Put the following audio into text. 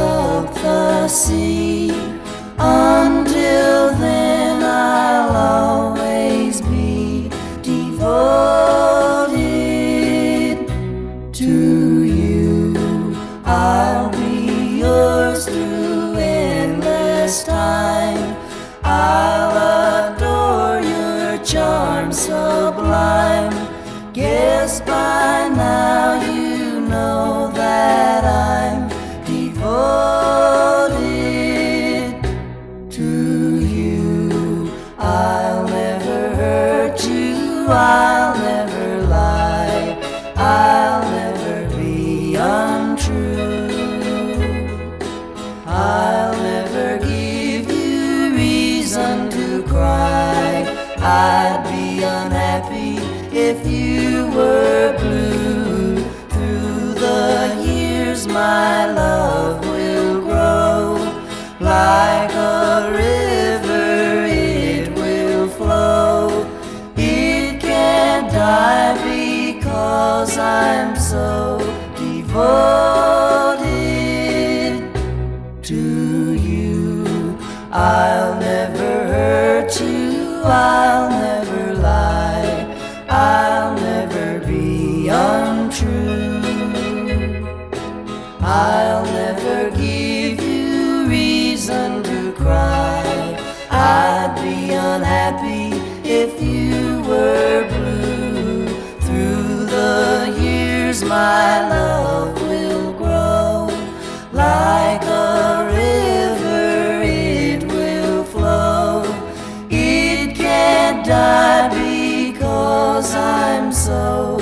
up the sea. Until then I'll always be devoted to you. I'll be yours through endless time. I'll adore your charm sublime. Guess by now you know that I'm devoted to you. I'll never hurt you, I'll never lie, I'll never be untrue. I'll never give you reason to cry. I'd be unhappy if you were blue. Through the years my love will grow. Like a river it will flow. It can't die because I'm so devoted to you. I'll never hurt you, I'll never lie, I'll never be untrue. I'll never give you reason to cry. I'd be unhappy if you were blue. Through the years my love will grow. Like a river it will flow. It can't die because I'm so